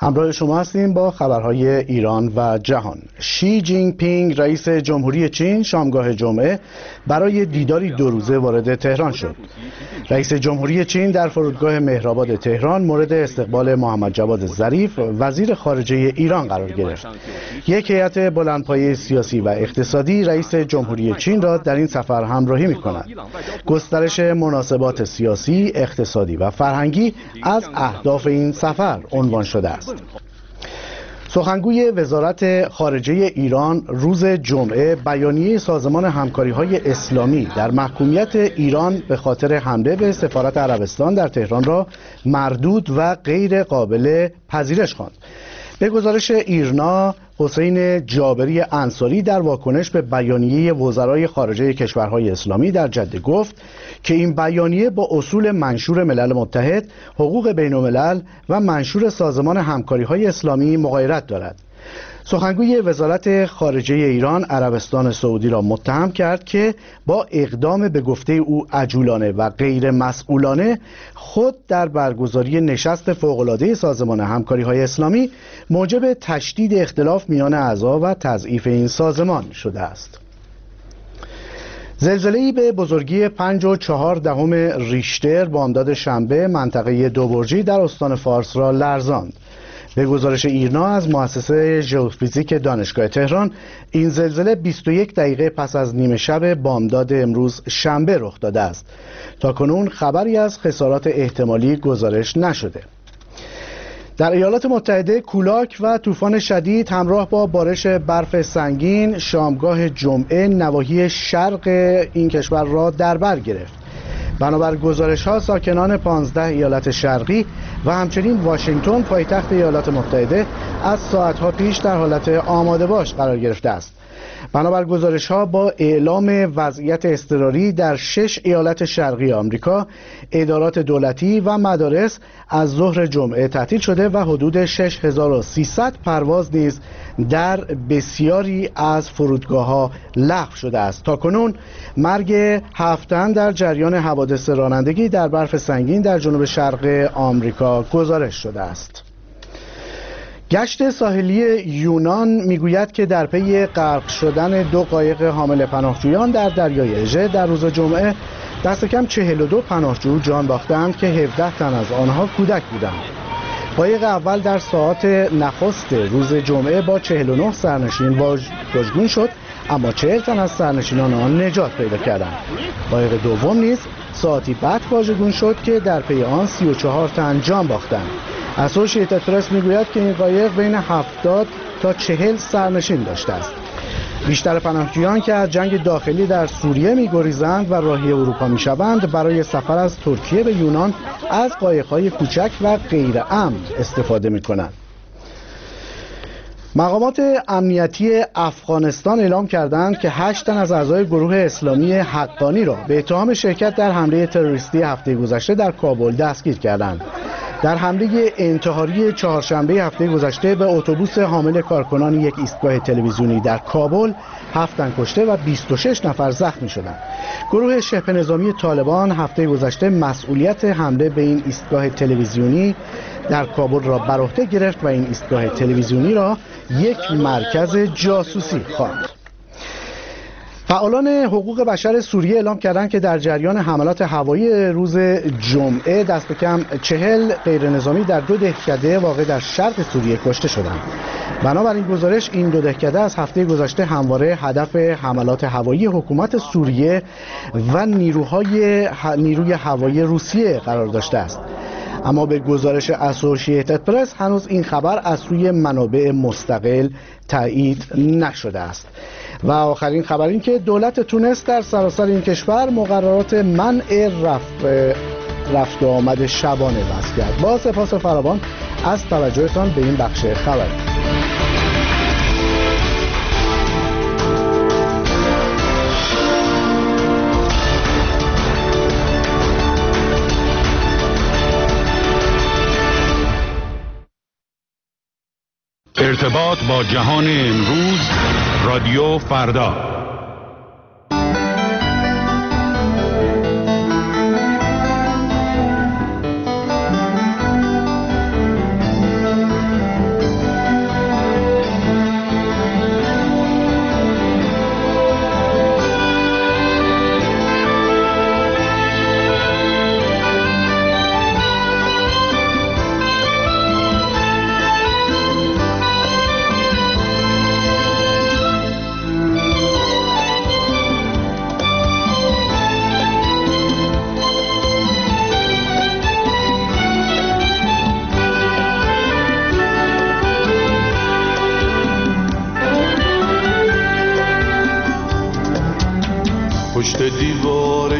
همراه شما هستیم با خبرهای ایران و جهان. شی جینگ پینگ رئیس جمهوری چین شامگاه جمعه برای دیداری 2 روزه وارد تهران شد. رئیس جمهوری چین در فرودگاه مهرآباد تهران مورد استقبال محمد جواد ظریف وزیر خارجه ایران قرار گرفت. یک هیئت بلندپایه سیاسی و اقتصادی رئیس جمهوری چین را در این سفر همراهی می‌کند. گسترش مناسبات سیاسی، اقتصادی و فرهنگی از اهداف این سفر عنوان شده است. سخنگوی وزارت خارجه ایران روز جمعه بیانیه سازمان همکاری‌های اسلامی در محکومیت ایران به خاطر حمله به سفارت عربستان در تهران را مردود و غیر قابل پذیرش خواند. به گزارش ایرنا، حسین جابری انصاری در واکنش به بیانیه وزرای خارجه کشورهای اسلامی در جده گفت که این بیانیه با اصول منشور ملل متحد، حقوق بین الملل و منشور سازمان همکاری‌های اسلامی مغایرت دارد. سخنگوی وزارت خارجه ایران عربستان سعودی را متهم کرد که با اقدام به گفته او عجولانه و غیر مسئولانه خود در برگزاری نشست فوق‌العاده سازمان همکاری‌های اسلامی موجب تشدید اختلاف میان اعضا و تضعیف این سازمان شده است. زلزله‌ای به بزرگی 5.4 ریشتر بامداد شنبه منطقه دوبرجی در استان فارس را لرزاند. به گزارش ایرنا از مؤسسه ژئوفیزیک دانشگاه تهران، این زلزله 21 دقیقه پس از نیمه شب بامداد امروز شنبه رخ داده است. تاکنون خبری از خسارات احتمالی گزارش نشده. در ایالات متحده کولاک و طوفان شدید همراه با بارش برف سنگین شامگاه جمعه نواحی شرق این کشور را در بر گرفت. بنابر گزارش‌ها ساکنان 15 ایالت شرقی و همچنین واشنگتن پایتخت ایالات متحده از ساعت‌ها پیش در حالت آماده باش قرار گرفته است. بنابر گزارش‌ها با اعلام وضعیت اضطراری در 6 ایالت شرقی آمریکا، ادارات دولتی و مدارس از ظهر جمعه تعطیل شده و حدود 6300 پرواز نیز در بسیاری از فرودگاه‌ها لغو شده است. تاکنون مرگ 7 تن در جریان حوادث رانندگی در برف سنگین در جنوب شرق آمریکا گزارش شده است. گشت ساحلی یونان میگوید که در پی غرق شدن 2 قایق حامل پناهجویان در دریای اژه در روز جمعه دست کم 42 پناهجو جان باختند که 17 تن از آنها کودک بودند. قایق اول در ساعات نخست روز جمعه با 49 سرنشین واژگون شد، اما 40 تن از سرنشینان آن نجات پیدا کردند. قایق دوم نیز ساعتی بعد واژگون شد که در پی آن 34 تن جان باختند. اسوشییتد پرس میگوید که این قایق بین 70 تا 40 سرنشین داشته است. بیشتر پناهجویان که از جنگ داخلی در سوریه می‌گریزند و راهی اروپا می‌شوند برای سفر از ترکیه به یونان از قایق‌های کوچک و غیر امن استفاده می‌کنند. مقامات امنیتی افغانستان اعلام کردند که 8 تن از اعضای گروه اسلامی حقانی را به اتهام شرکت در حمله تروریستی هفته گذشته در کابل دستگیر کردند. در حمله انتحاری چهارشنبه هفته گذشته به اتوبوس حامل کارکنان یک ایستگاه تلویزیونی در کابل 7 تن کشته و 26 نفر زخمی شدند. گروه شبه نظامی طالبان هفته گذشته مسئولیت حمله به این ایستگاه تلویزیونی در کابل را بر عهده گرفت و این ایستگاه تلویزیونی را یک مرکز جاسوسی خواند. فعالان حقوق بشر سوریه اعلام کردند که در جریان حملات هوایی روز جمعه دست کم 40 غیرنظامی در 2 دهکده واقع در شرق سوریه کشته شدند. بنابراین گزارش این 2 دهکده از هفته گذشته همواره هدف حملات هوایی حکومت سوریه و نیروی هوایی روسیه قرار داشته است. اما به گزارش اسوشییتد پرس هنوز این خبر از سوی منابع مستقل تایید نشده است. و آخرین خبر این که دولت تونس در سراسر این کشور مقررات منع رفت و آمد شبانه وضع کرد. با سپاس فراوان از توجهتان به این بخش خبری. ارتباط با جهان امروز، رادیو فردا.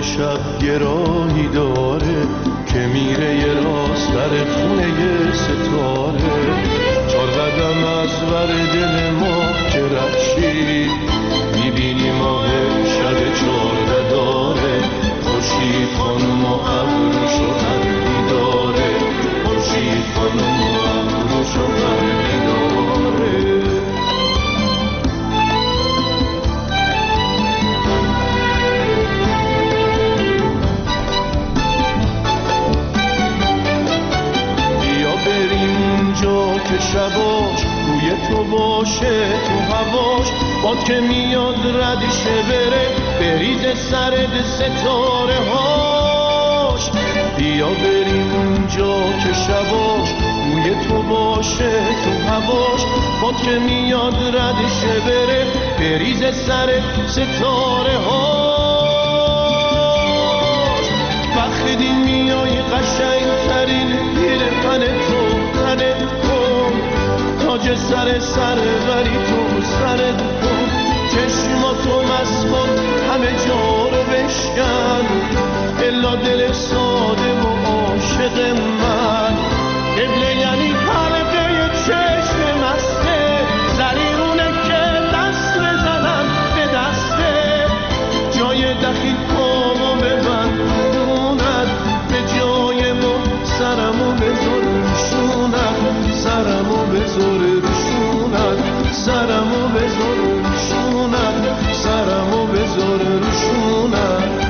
شب یه راهی داره که میره یه راست بر خونه یه ستاره. 4 قدم از ور دل ما که رخشی میبینی ماه شب 14 داره. خورشید خانم و ابروشو همی داره. خورشید خانم و ابروشو همی داره. که شباش روی تو باشه تو هواش باد که میاد ردیشه بره بریز سرد ستاره هاش. بیا بریم اونجا که شباش روی تو باشه تو هواش باد که میاد ردیشه بره بریز سرد ستاره هاش. وقتی میای قشنگ ترین پیرهن تو تنت کن تاج سر وری تو سرت کن. چشماتو مست کن همه جا رو بشکن الا دل ساده و عاشق من. قبله یعنی حلقه چشم مسته زریونه که دست بزنم به دسته. جای دخیل پامو ببند خونت به جای ما سرمو بذار روشونت. سرمو بذار روشونت. سرمو بذار روشونت. سرمو بذار روشونت.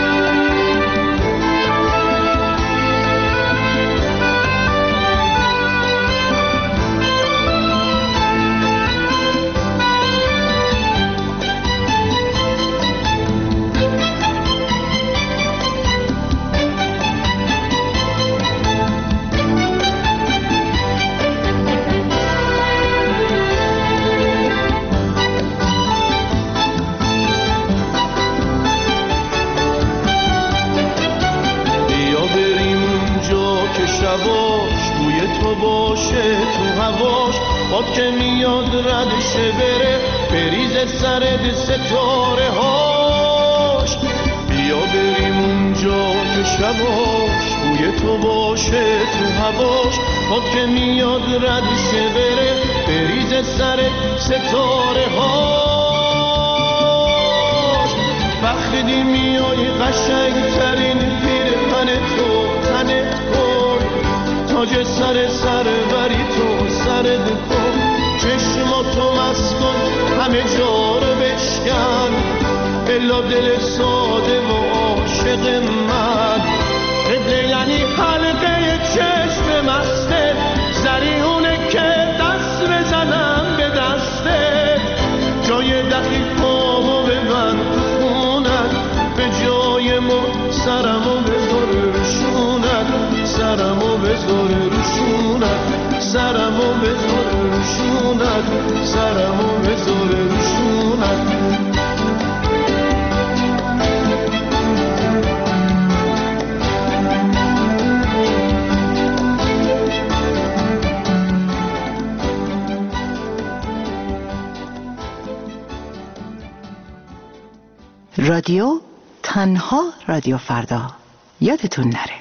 باد که میاد ردشه بره بریز سرد ستاره هاش. بیا بریم اونجا که شباش بوی تو باشه تو هواش باد که میاد ردشه بره بریز سرد ستاره هاش. وقتی میای قشنگ ترین پیرهن تو تنت کن تاج سر وری تو سرت کن. چشماتو مست کن همه جا رو بشکن الا دل ساده و عاشق من. قبله یعنی حلقه چشم مسته زریونه که دست بزنم به دسته. جای دقیق پامو ببند خونت به جای ما سرمو بذار روشونت. سرمو بذار روشونت. سرمو بذار روشونت. سرمو بذار روشونت. رادیو تنها رادیو فردا یادتون نره.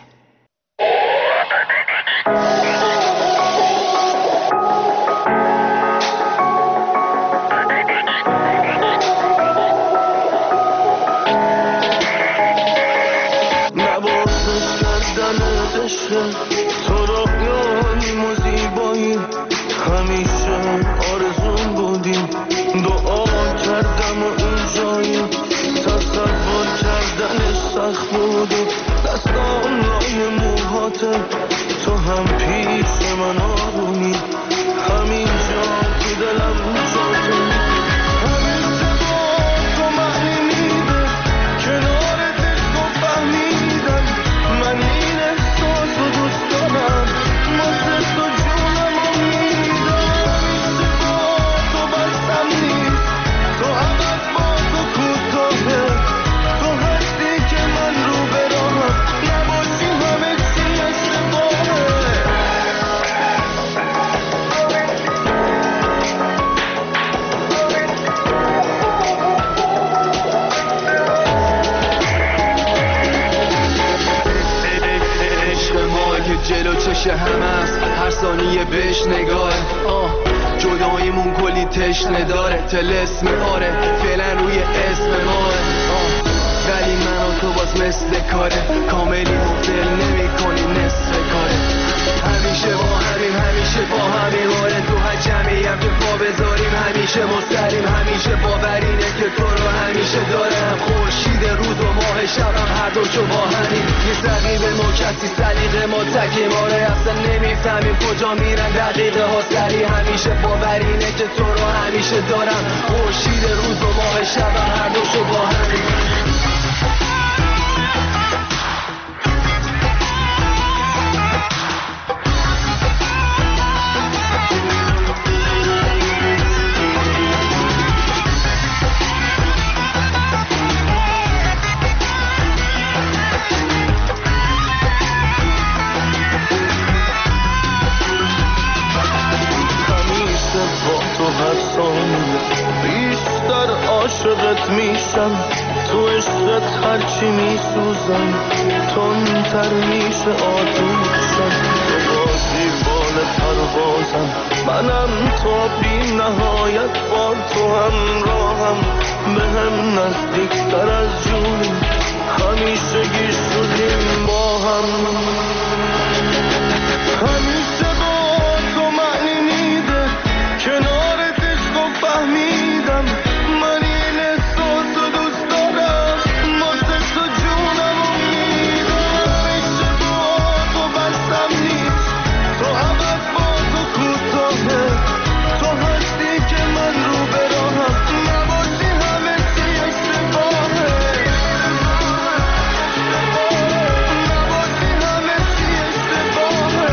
تو رویاییم و زیباییم همیشه آرزون بودیم. دعا کردم و اینجاییم تصور کردنش سخت بود. دستان لای موهاته تو هم پیش من آرومی همینجا تو دلم جاته. همیشه با تو معنی میده کنار دل تو فهمیدم من این احساس رو دوست دارم. واسه تو جونم رو میدم. همیشه همه است، هر ثانیه بهش نگاه. جداییمون کلی تشنه داره، طلسم آره فعلا روی اسم ماه. ولی من و تو باز مثل کاره، کاملی مبدل نمی کنی نصف کاره. همیشه با همین، همیشه با همین آره، تو هر جمعی هم که پا بذاریم همیشه مستریم. همیشه باورینه که تو رو همیشه دارم، خورشید روز و ماه شبم هر دوشو با همین. نیست رقیب ما کسی، سلیقه ما تکیم آره، اصلا نمیفهمیم کجا میرن دقیقه ها سری. همیشه باورینه که تو رو همیشه دارم، خورشید روز و ماه شبم هر دوشو با همین. بیشتر عاشقت میشم، تو عشقت هرچی میسوزم، تندتر میشه آتوشم. تو بازی بال پروازم، منم تا بی نهایت با تو همراهم. به هم نزدیکتر از جونی، همیشه گیش شدیم با هم. همیشه با تو معنی میده، کنارت عشق و فهمیدم. من این احساس رو دوست دارم، واسه تو جونم و میدم. همیشه با تو بستم نیست، تو عوض با تو کوتاهه. تو هستی که من رو به راهم، نباشی همه چی اشتباهه. نباشی همه چی اشتباهه.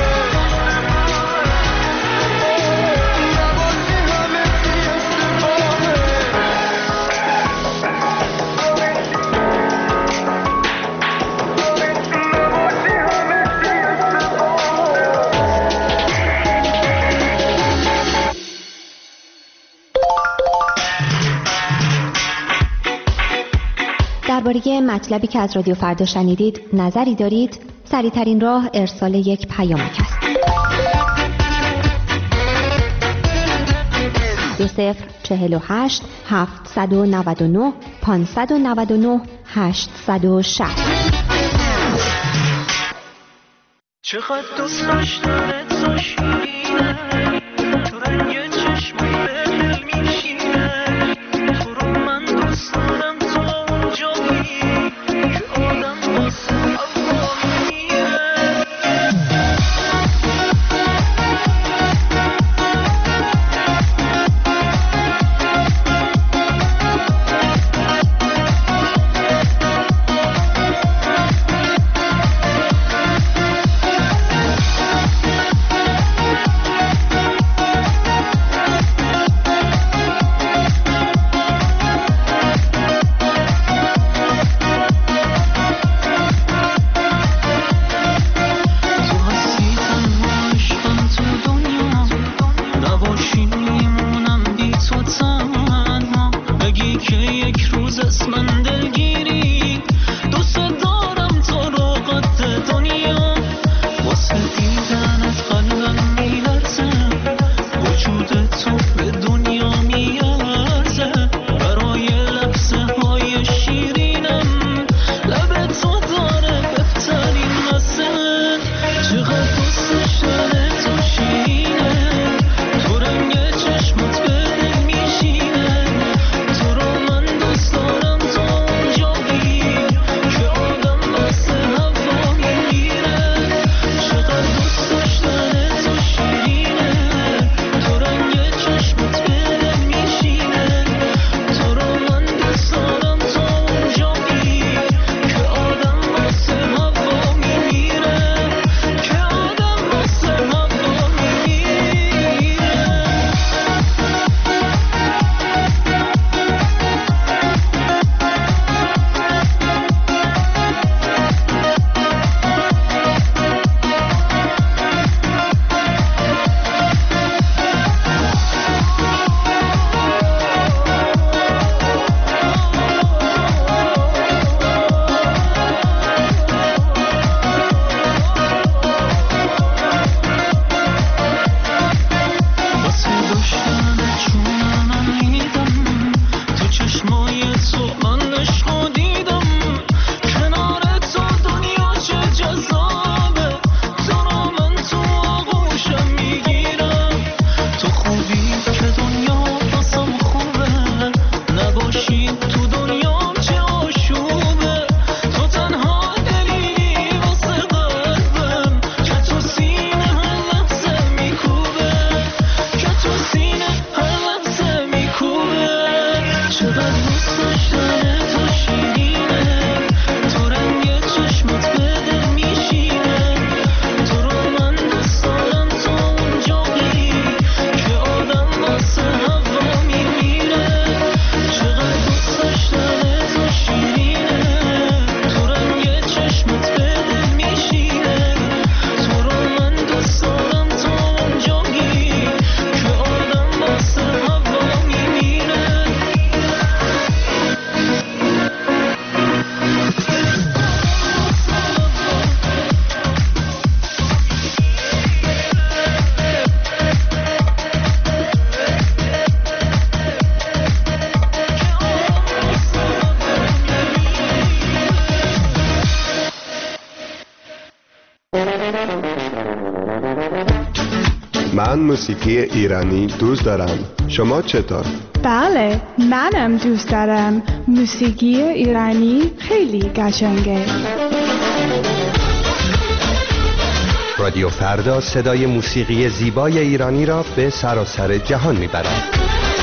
درباره مطلبی که از رادیو فردا شنیدید نظری دارید؟ سریع‌ترین راه ارسال یک پیامک است. 2048 799 599 860. چقدر دوست داشتم تو شیرینه، تو رنگ چشمی به دل میشینه. تو رو من دوست دارم، تو اونجایی که آدم واسه هوا میمیره. موسیقی ایرانی دوست دارم. شما چطور؟ بله، منم دوست دارم. موسیقی ایرانی خیلی قشنگه. رادیو فردا صدای موسیقی زیبای ایرانی را به سراسر جهان میبرد.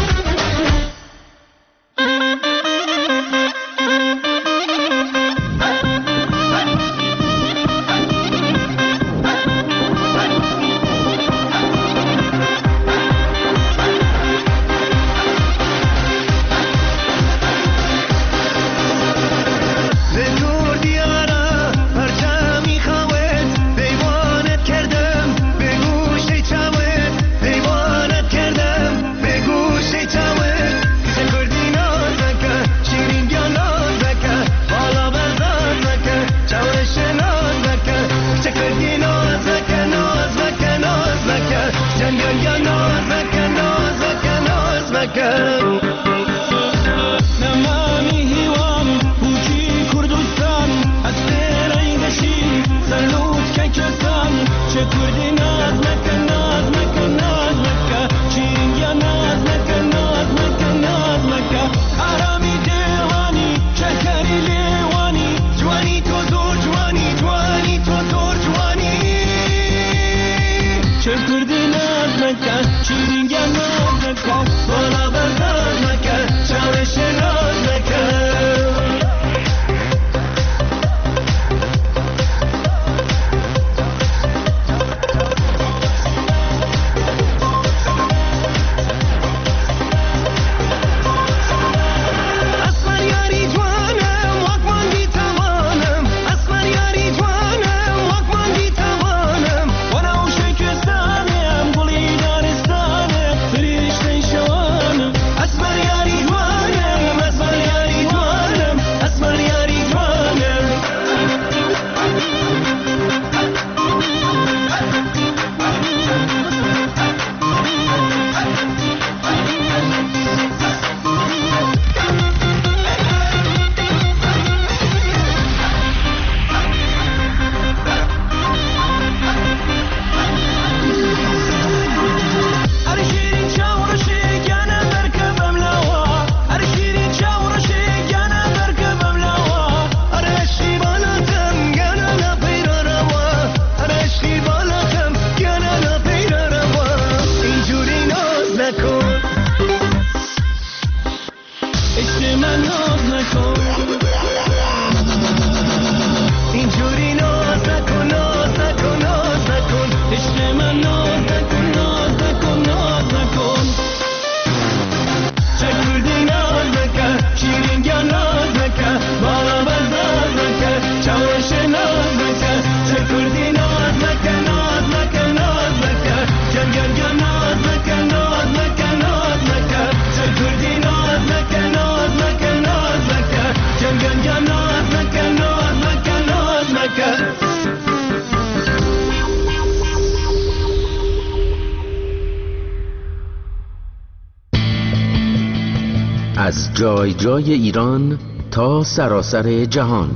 از جای جای ایران تا سراسر جهان.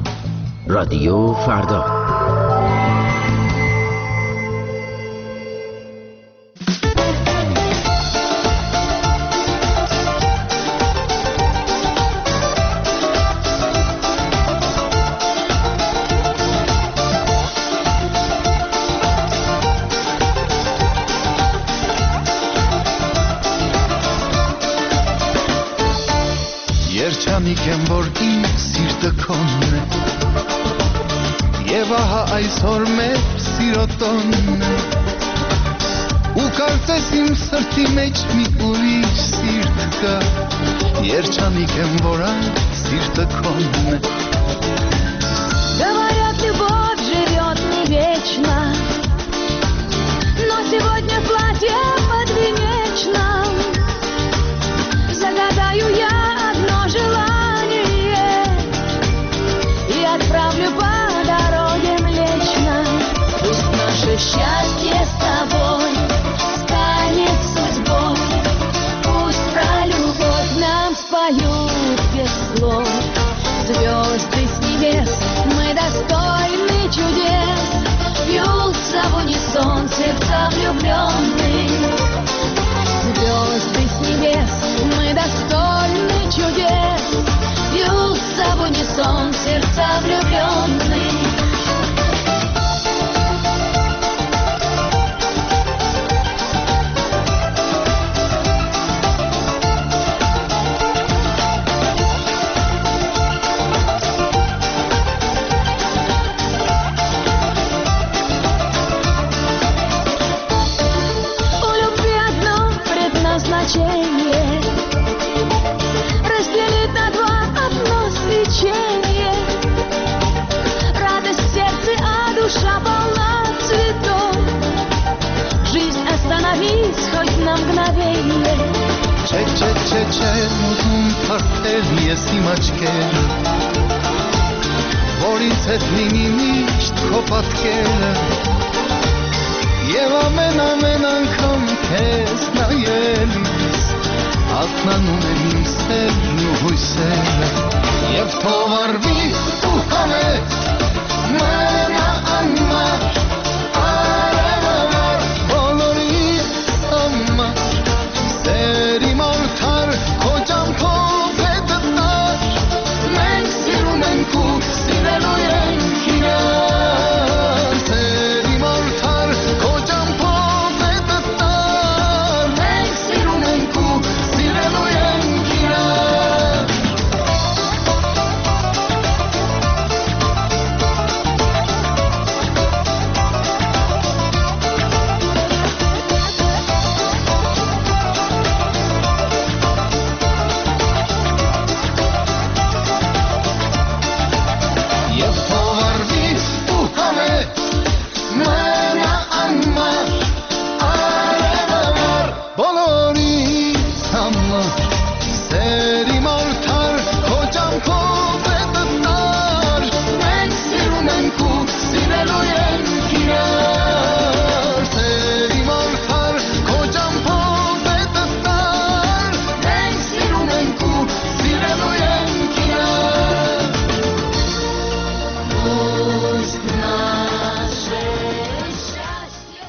رادیو فردا. Говорят, любовь живет не вечно, но сегодня в платье подвенечном загадаю я одно желание и отправлю по дороге Млечной. Пусть наше счастье с тобой станет судьбой, пусть про любовь нам споют без слов звезды с небес. Мы достойны чудес, бьются в унисон сердца влюбленных. значение, разделить на два одно свечение. Радость в сердце, а душа полна цветов. Жизнь остановись хоть на мгновение. Մուտում թարթել ես իմ աչքերը, որից հետ լինի միշտ քո պատկերը, և ամեն անգամ քեզ նայելիս ակնանում եմ իմ սերն ու հույսերը, և թող արվի ու համեց մնա անմար, արևամար բոլորիս համար, սերի մարդար քո ջանքով հետդ տար, մենք սիրում ենք ու սիրելու ենք իրար, սերի մարդար քո ջանքով հետդ տար, մենք սիրում ենք ու սիրելու ենք իրար. Եվ թող արվի ու համեց մնա անմար, արևամար բոլորիս համար, սերի մարդար քո ջանքով հետդ տար, մենք սիրում ենք ու սիրելու ենք իրար, սերի մարդար քո ջանքով հետդ տար, մենք սիրում ենք ու սիրելու ենք իրար. Пусть наше счастье.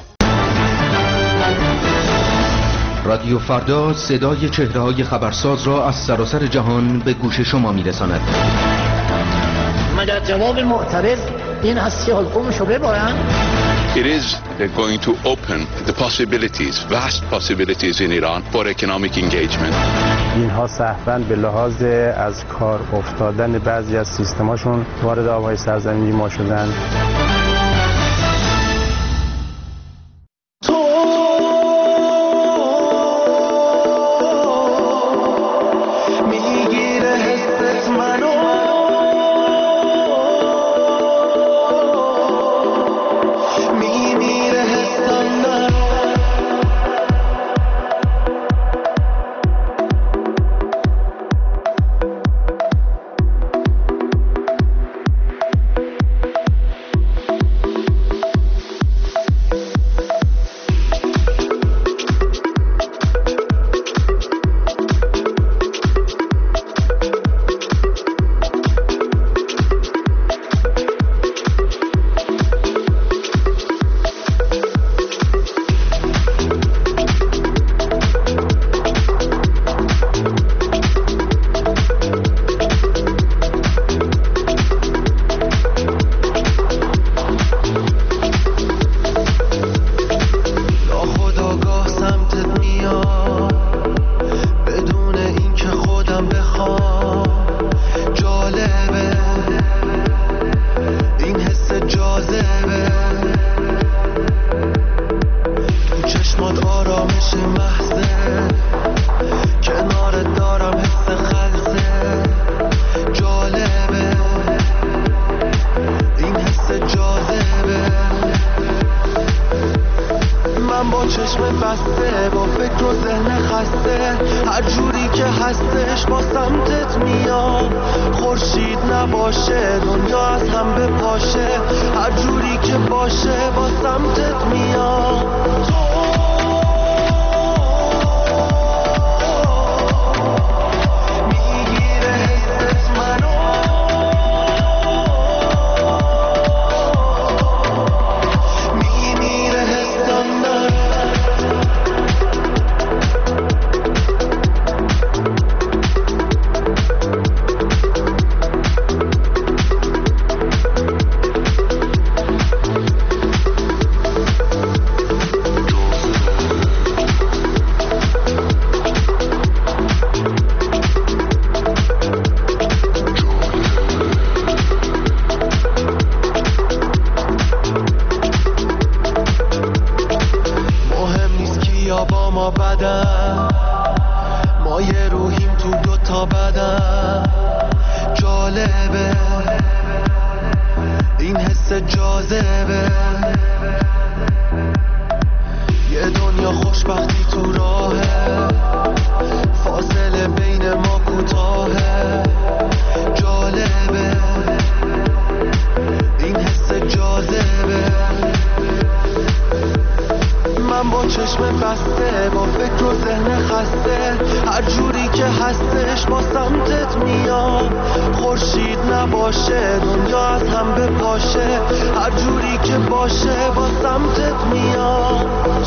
رادیو فردا صدای چهره‌های خبرساز را از سراسر جهان به گوش شما می‌رساند. مگر جواب معترض این است که حکمش رو ببرن؟ It is going to open the possibilities, vast possibilities in Iran for economic engagement. اینها صحباً به لحاظ از کار افتادن بعضی از سیستماشون وارد آبهای سرزمینی ما شدن. میگیره حست منو، میمیره حسم من. ناخودآگاه سمتت میاد بدون اینکه خودم بخوام. جالبه این حس جاذبه، تو چشمات آرامش محضه، کنارت دارم حس خلصه. جالبه این حس جاذبه، من با چشم بسته، با فکر و ذهن خسته، هر جوری که هستش با سمتت میام. خورشید نباشه دنیا از هم بپاشه، هر جوری که باشه با سمتت میام. میگیره حست منو، میمیره حسم من. مهم نیست کیا با ما بدن، ما یه روحیم تو دوتا بدن. جالبه این حس جاذبه، یه دنیا خوشبختی تو راهه، فاصله بین ما کوتاهه. جالبه این حس جاذبه، من با چشم بسته با فکر و ذهن خسته، هر جوری که هستش با سمتت میام. خورشید نباشه دنیا از هم بپاشه، هر جوری که باشه با سمتت میام.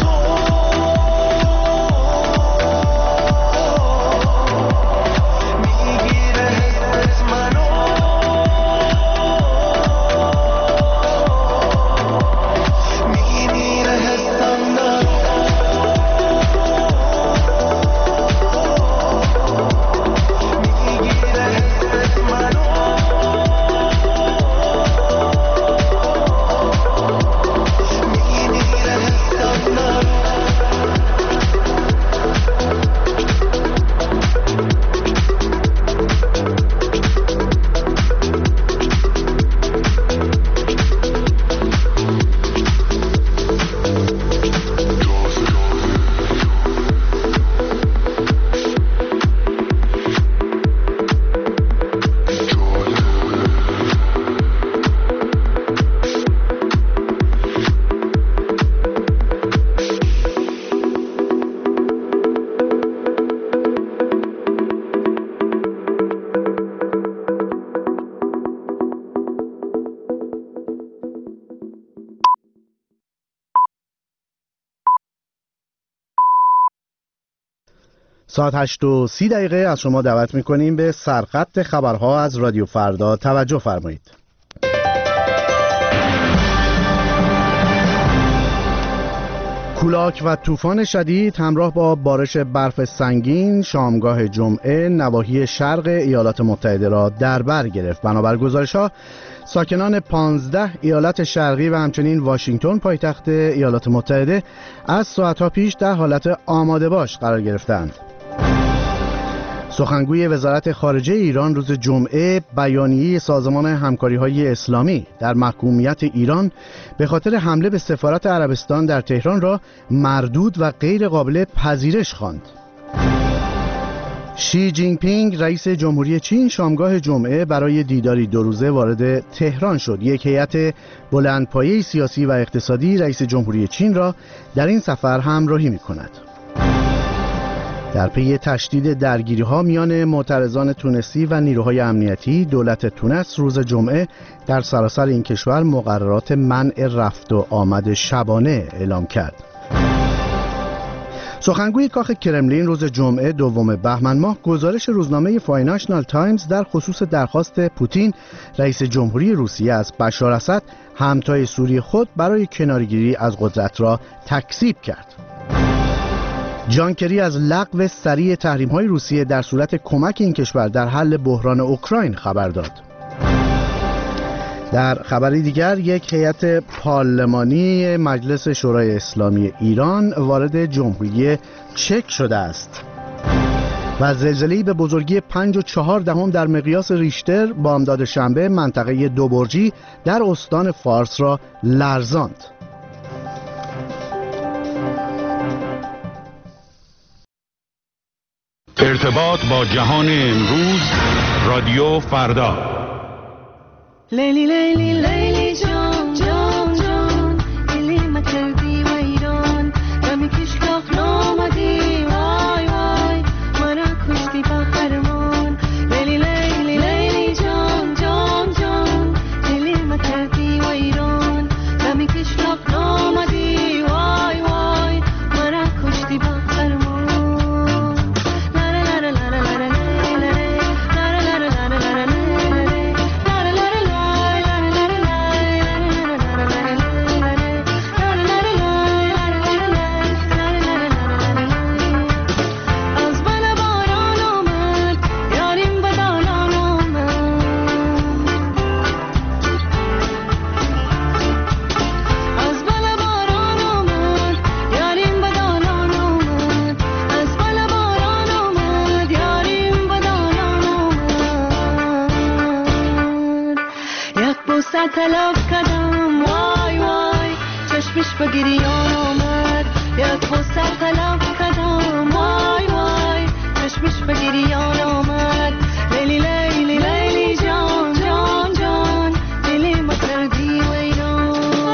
میگیره حست منو، میمیره حسم منو. ساعت 8:30 از شما دعوت می‌کنیم به سرخط خبرها از رادیو فردا توجه فرمایید. کولاک و طوفان شدید همراه با بارش برف سنگین شامگاه جمعه نواحی شرق ایالات متحده را در بر گرفت. بنابر گزارش‌ها ساکنان 15 ایالت شرقی و همچنین واشنگتن پایتخت ایالات متحده از ساعت‌ها پیش در حالت آماده باش قرار گرفتند. سخنگوی وزارت خارجه ایران روز جمعه بیانیه سازمان همکاری‌های اسلامی در محکومیت ایران به خاطر حمله به سفارت عربستان در تهران را مردود و غیر قابل پذیرش خواند. شی جین پینگ رئیس جمهوری چین شامگاه جمعه برای دیداری 2 روزه وارد تهران شد. یک هیئت بلندپایه سیاسی و اقتصادی رئیس جمهوری چین را در این سفر همراهی می‌کند. در پی تشدید درگیری‌ها میان معترضان تونسی و نیروهای امنیتی، دولت تونس روز جمعه در سراسر این کشور مقررات منع رفت و آمد شبانه اعلام کرد. سخنگوی کاخ کرملین روز جمعه 2 بهمن ماه گزارش روزنامه فاینانشال تایمز در خصوص درخواست پوتین رئیس جمهوری روسیه از بشار اسد همتای سوری خود برای کنارگیری از قدرت را تکذیب کرد. جان کری از لغو سریع تحریم‌های روسیه در صورت کمک این کشور در حل بحران اوکراین خبر داد. در خبری دیگر یک هیئت پارلمانی مجلس شورای اسلامی ایران وارد جمهوری چک شده است و زلزله‌ای به بزرگی 5.4 در مقیاس ریشتر بامداد شنبه منطقه دوبرجی در استان فارس را لرزاند. ارتباط با جهان امروز، رادیو فردا. لیلی لیلی لیلی جان جان جان دلی ما کردی ویران نمی کشکاخ نامدی وای وای مرا کشتی با خرمان. لیلی لیلی لیلی جان جان جان دلی ما کردی ویران نمی کشکاخ نامدی وای وای مرا کشتی با خرمان. سر تلف کردم وای وای چشمش به گریان آمد یک خود سر تلف کردم وای وای چشمش به گریان آمد لیلی لیلی لیلی جان جان جان دلی ما کردی ویران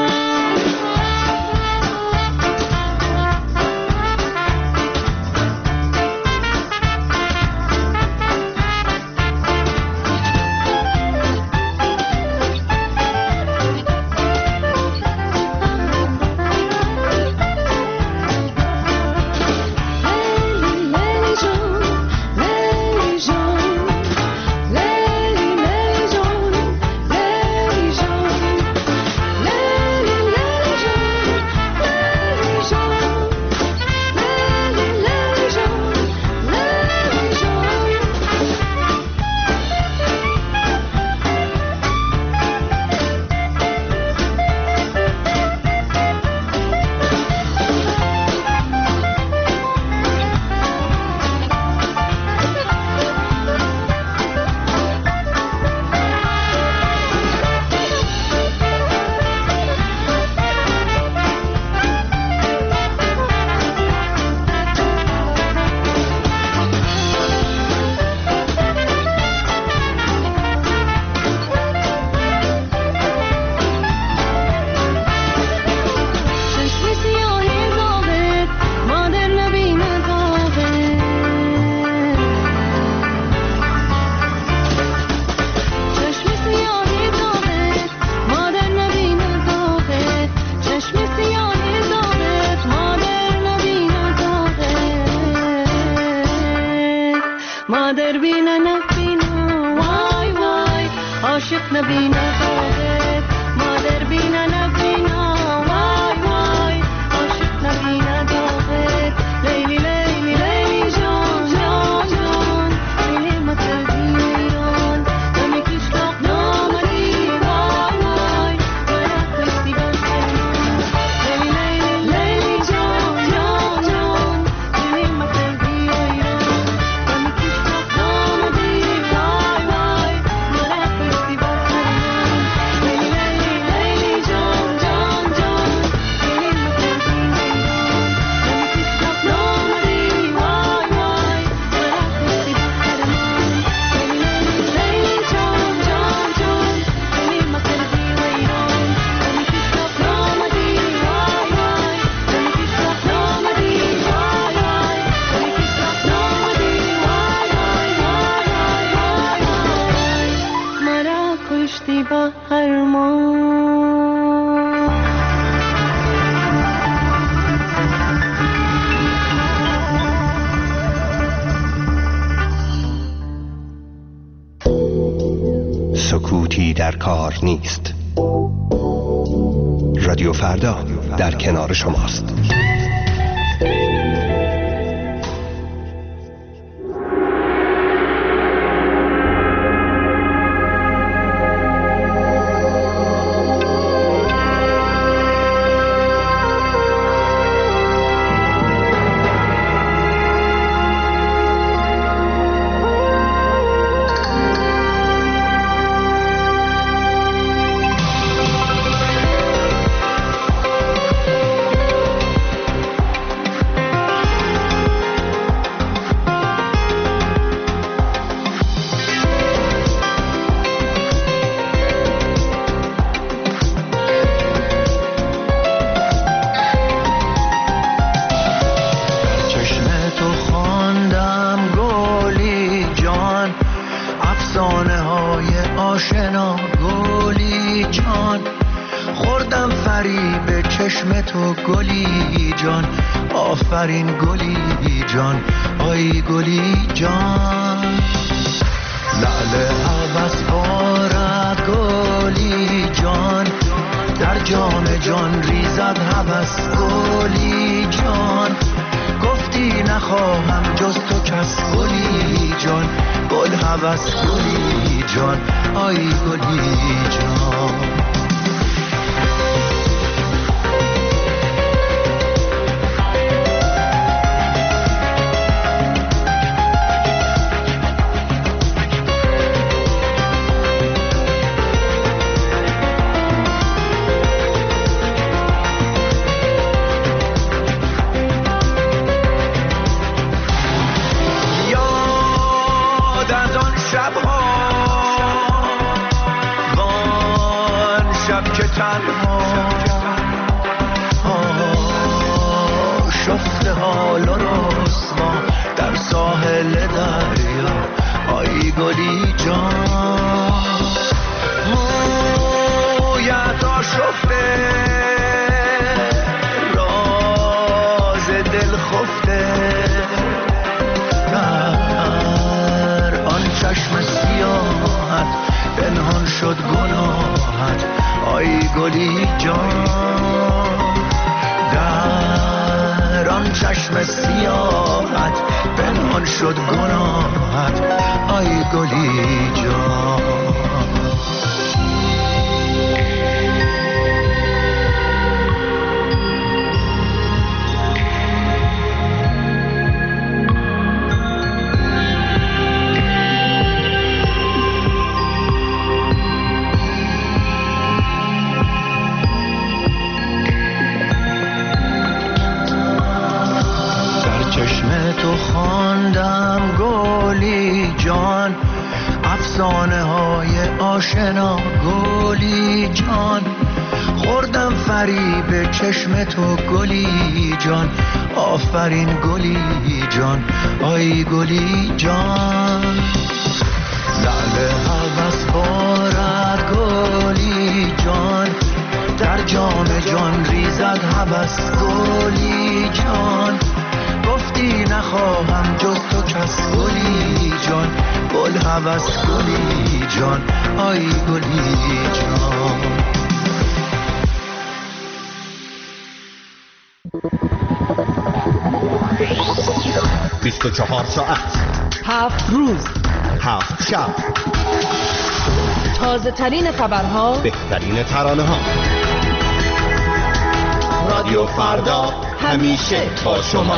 مادر بینا نبینا وای وای عاشق نبینا داغت مادر بینا نبینا وای وای عاشق نبینا داغت لیلی لیلی لیلی جان جان جان لیلی ما کردی ویران دمی کشلاق نامدی وای وای باید دستی بزنم لیلی لیلی لیلی جان جان جان لیلی ما کردی ویران سکوتی در کار نیست. رادیو فردا در کنار شماست. آفرین گلی جان آی گلی جان لعل هوس بارد گلی جان در جام جان ریزد هوس گلی جان گفتی نخواهم جز تو کس گلی جان گل هوس گلی جان آی گلی جان گلی جان، در آن چشم سیاهت پنهان شد گناهت، آی گلی جان. تو خواندم گلی جان، افسانه های آشنا گلی جان، خوردم فریب چشم تو گلی جان، آفرین گلی جان، آی گلی جان. لعل هوس بارد گلی جان، در جام جان ریزد هوس گلی جان، گفتی نخواهم جز تو کس گلی جان، گل هوس گلی جان، آی گلی جان. 24 ساعت، 7 روز، 7 شب، تازه ترین خبرها، بهترین ترانه ها. رادیو فردا همیشه با شما.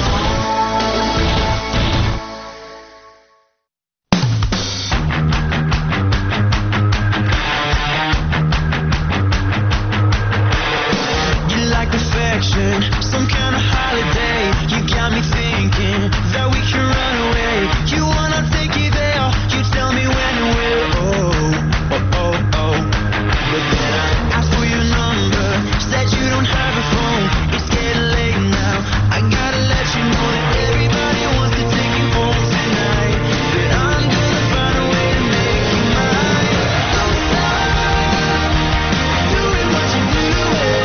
Some kind of holiday, you got me thinking that we can run away. You wanna take it there, you tell me when and where. Oh, oh, oh, oh. But then I asked for your number, said you don't have a phone. It's getting late now, I gotta let you know that everybody wants to take you home tonight. But I'm gonna find a way to make you mine. Don't stop doing what you're doing.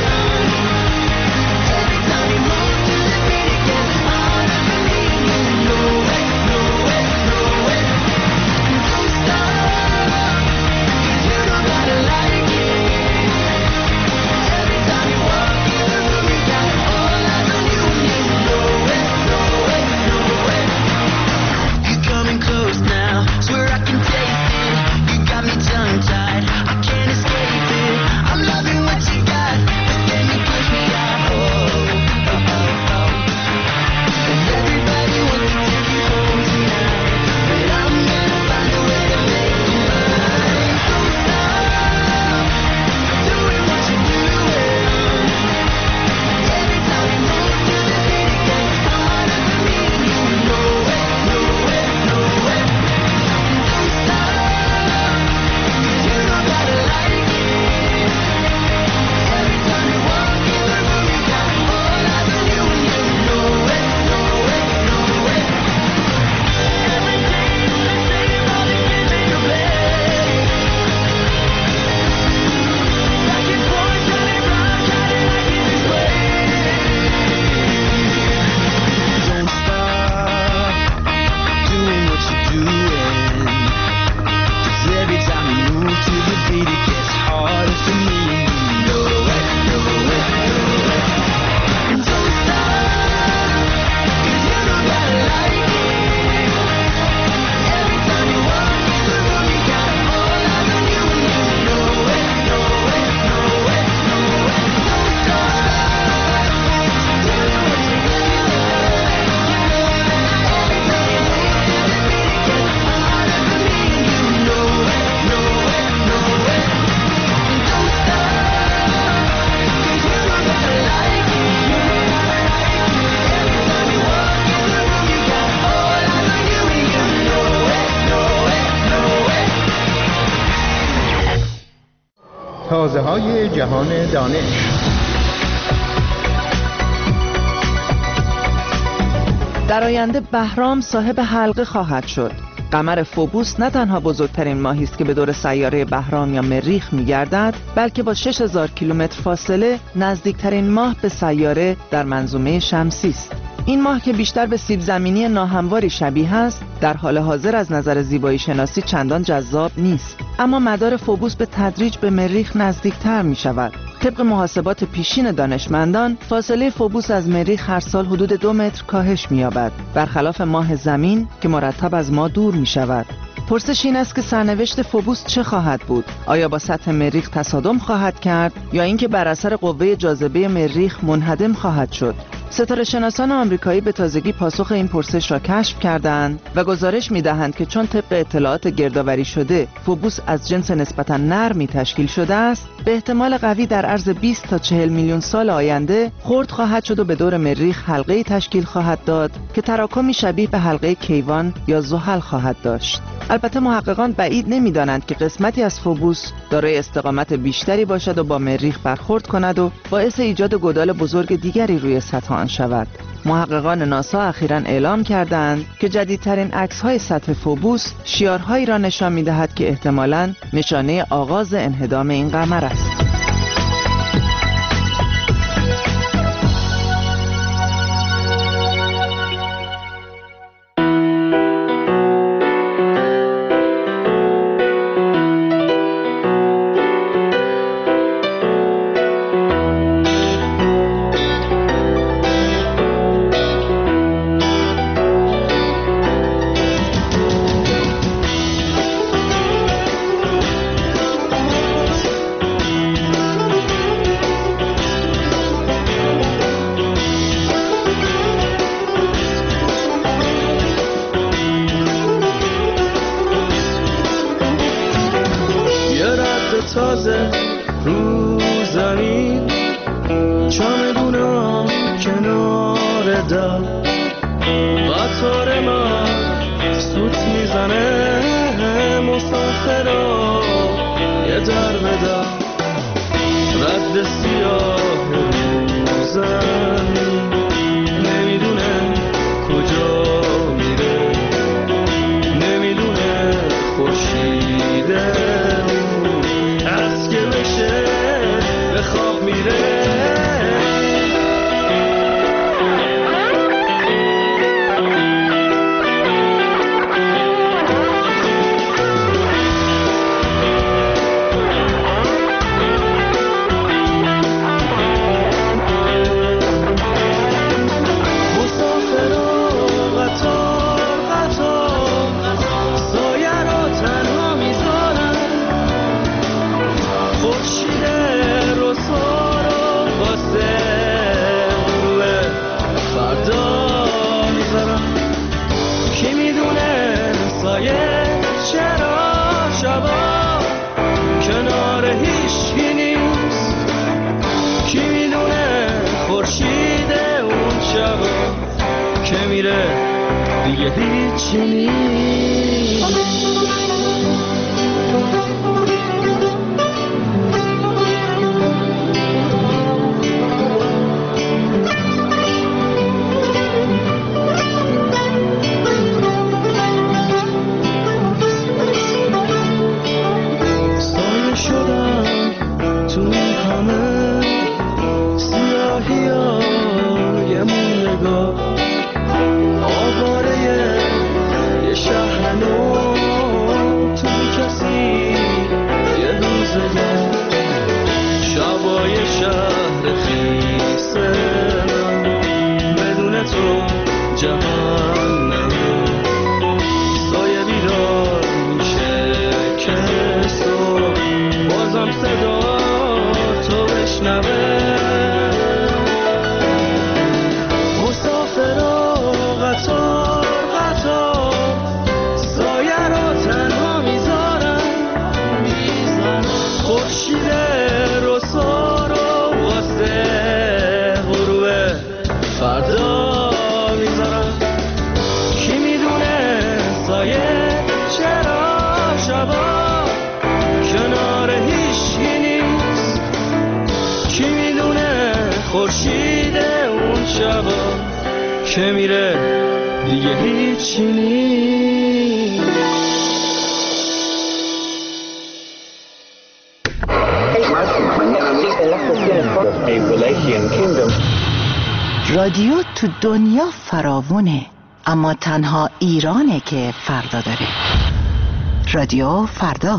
تازه‌های جهان دانش. در آینده بهرام صاحب حلقه خواهد شد. قمر فوبوس نه تنها بزرگترین ماهی است که به دور سیاره بهرام یا مریخ می‌گردد، بلکه با 6000 کیلومتر فاصله نزدیکترین ماه به سیاره در منظومه شمسی است. این ماه که بیشتر به سیب زمینی ناهمواری شبیه است، در حال حاضر از نظر زیبایی شناسی چندان جذاب نیست، اما مدار فوبوس به تدریج به مریخ نزدیکتر می شود. طبق محاسبات پیشین دانشمندان، فاصله فوبوس از مریخ هر سال حدود 2 متر کاهش می یابد، برخلاف ماه زمین که مرتب از ما دور می شود. پرسش این است که سرنوشت فوبوس چه خواهد بود؟ آیا با سطح مریخ تصادم خواهد کرد یا اینکه بر اثر قوه جاذبه مریخ منهدم خواهد شد؟ ستاره شناسان آمریکایی به تازگی پاسخ این پرسش را کشف کردند و گزارش می‌دهند که چون طبق اطلاعات گردآوری شده فوبوس از جنس نسبتاً نرمی تشکیل شده است، به احتمال قوی در عرض 20 تا 40 میلیون سال آینده خرد خواهد شد و به دور مریخ حلقه‌ای تشکیل خواهد داد که تراکمی شبیه به حلقه کیوان یا زحل خواهد داشت. البته محققان بعید نمی‌دانند که قسمتی از فوبوس دارای استقامت بیشتری باشد و با مریخ برخورد کند و باعث ایجاد گودال بزرگ دیگری روی سطح آن شود. محققان ناسا اخیراً اعلام کردند که جدیدترین عکس‌های سطح فوبوس شیارهایی را نشان می‌دهد که احتمالاً نشانه آغاز انهدام این قمر است. تازه رو زمین چمدونم کنار در قطار من سوت میزنه مسافرا یه در به در رد سیاه رو زمین نمیدونه کجا میره نمیدونه خورشیده از که بشه به خواب میره که میره دیگه هیچی نیست سایه شدم تو این همه سیاهی های موندگاه آواره یه شهر نو توی کسی یه روزگار شبای شهر خیسه بدون تو جهنم سایه بیدار میشه که صبح بازم صدا تو بشنوه قطار سایه رو تنها میذارم خورشید رسا رو واسه غروب فردا میذارم کی میدونه سایه چرا شبا کنار هیچی نیست کی میدونه خورشید اون شبا که میره دیگه هیچی نیست رادیو تو دنیا فراوونه، اما تنها ایرانه که فردا داره. رادیو فردا.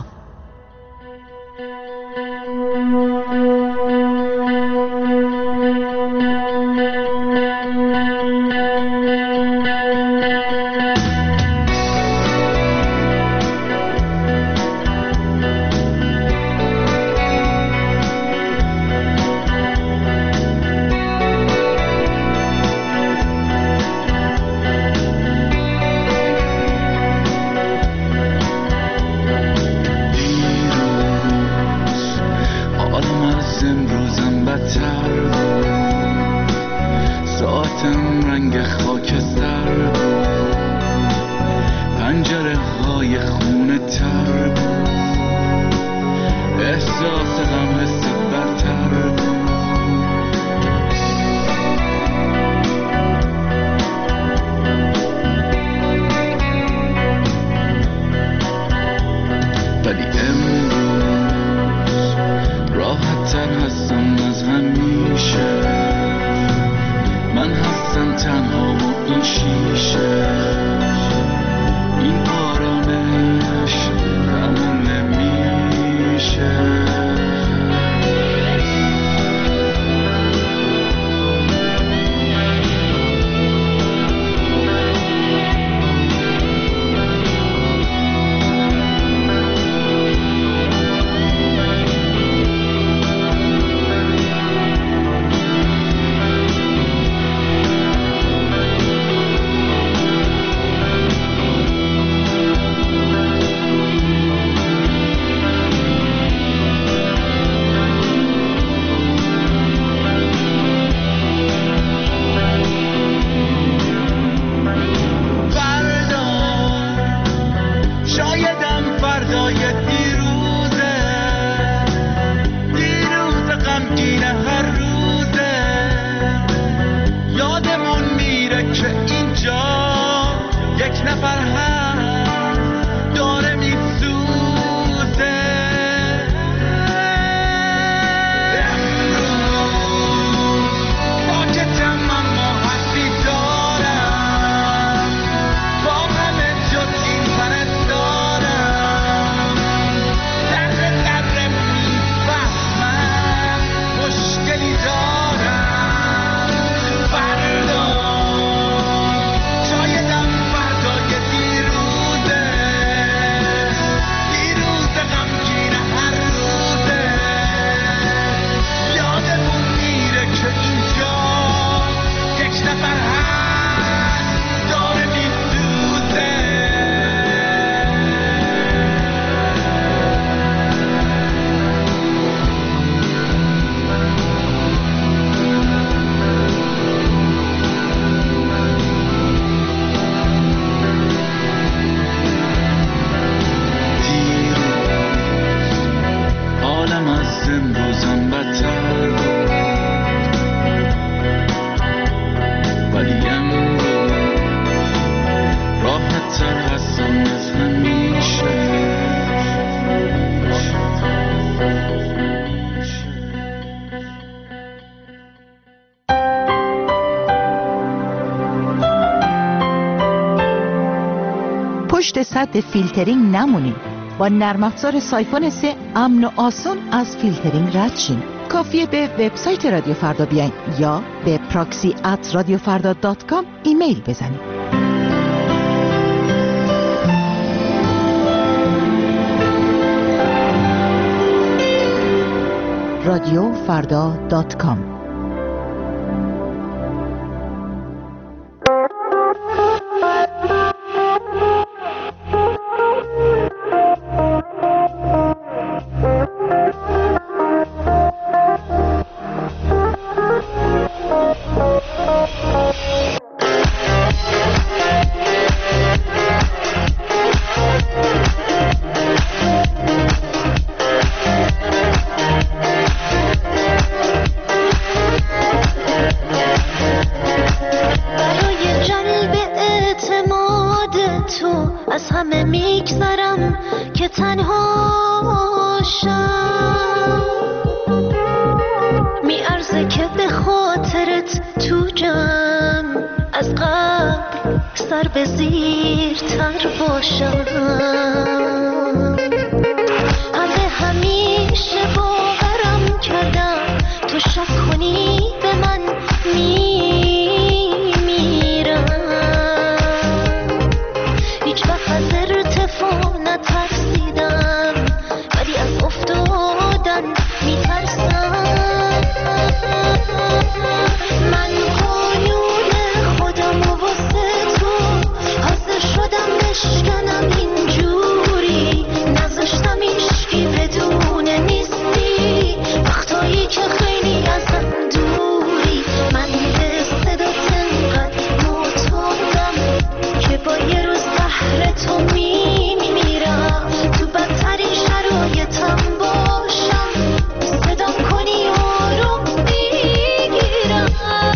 پشت سد فیلترینگ نمونید. با نرم افزار سایفون 3 امن و آسان از فیلترینگ رد شین. کافیه به وبسایت رادیو فردا بیاین یا به proxy@radiofarda.com ایمیل بزنید. radiofarda.com. میارزه که به خاطرت تو جمع سر به زیر تر باشم. همه همیشه باورم کردم تو شک کنی به من میمیرم. هیچ وقت از ارتفاع نترسیدم ولی از افتادن میترسم. من قانون خودم و واسه تو حاضر شدم بشکنم اینجوری. نذاشتم ایشکی بدونه نیستی وقتایی که خیلی ازم دوری. من به صدات انقدر معتادم که با یه روز بهر تو میمیرم. تو بدترین شرایطم باشم صدام کنی آروم میگیرم.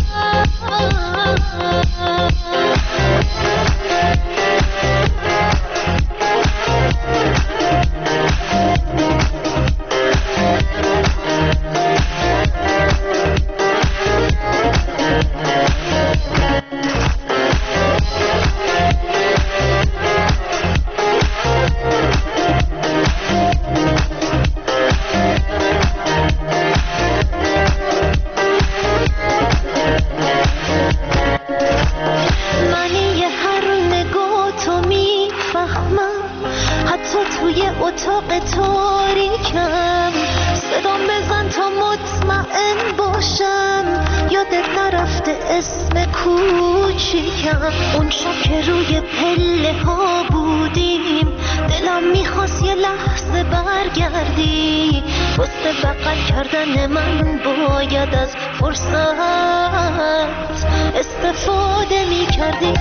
توی اتاق تاریکم صدام بزن تا مطمئن باشم یادت نرفته اسم کوچیکم. اون شب که روی پله ها بودیم دلم میخواست یه لحظه برگردی. واسه بغل کردن من باید از فرصت استفاده میکردی.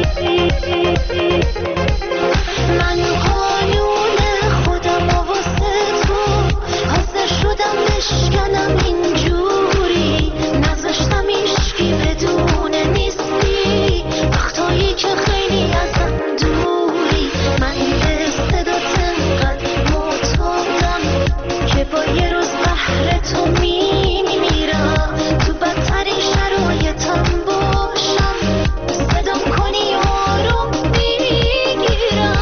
من قانون خودم و واسه تو حاضر شدم بشکنم اینجوری. نذاشتم ایشکی بدونه نیستی وقتایی که خیلی ازم دوری. من به صدات انقدر معتادم که با یه روز بهر تو میمیرم. تو بدترین شرایطم باشم صدام کنی آروم میگیرم.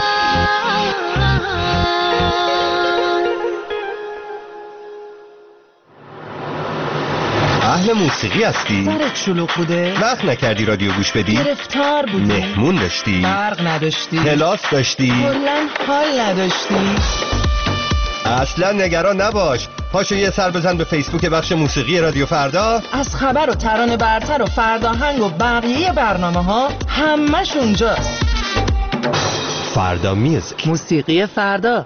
اهل موسیقی هستی؟ سرت شلوغ بوده؟ وقت نکردی رادیو گوش بدی؟ گرفتار بودی؟ مهمون داشتی؟ برق نداشتی؟ کلاس داشتی؟ کلاً حال نداشتی؟ اصلا نگران نباش، پاشو یه سر بزن به فیسبوک بخش موسیقی رادیو فردا. از خبر و ترانه برتر و فرداهنگ و بقیه برنامه ها همش اونجاست. فردا میوزیک، موسیقی فردا.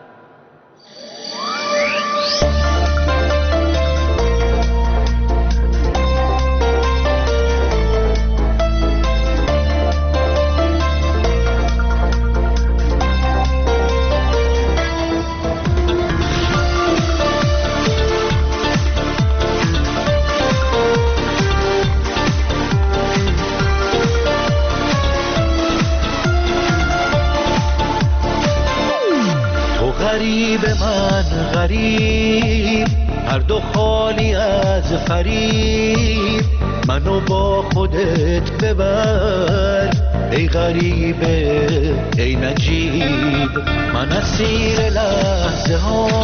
غریب من غریب هر دو خالی از فریب. منو با خودت ببر ای غریبه ای نجیب. من اسیر لحظه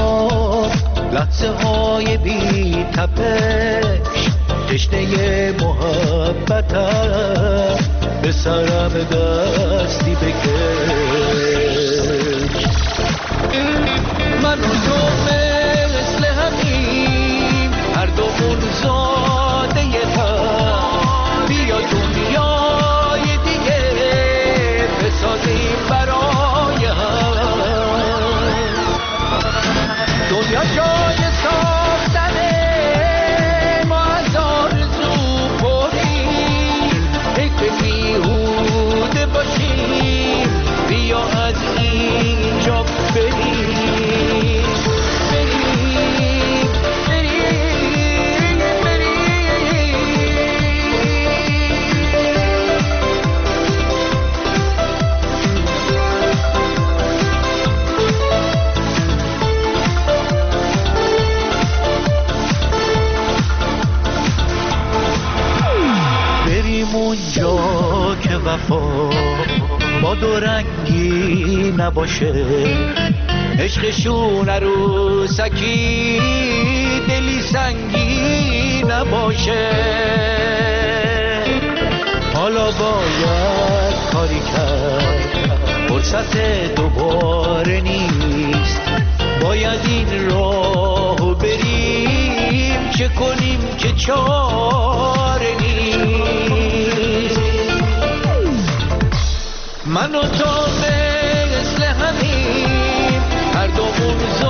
های بی تپش تشنه محبتم به سرم دستی بکش. من و تو مثل همیم هر دومون زاده هم. بیا دنیای دیگه بسازیم برای هم. دنیا جای ساختنه ما از آرزو پریم. ای که بیهوده باشیم و رنگی نباشه، عشقشون عروسکی دلی سنگی نباشه. حالا باید کاری کرد، فرصت دوباره نیست، باید این راهو بریم، چه کنیم که چاره نیست. من و تو مثل همین، هر دومون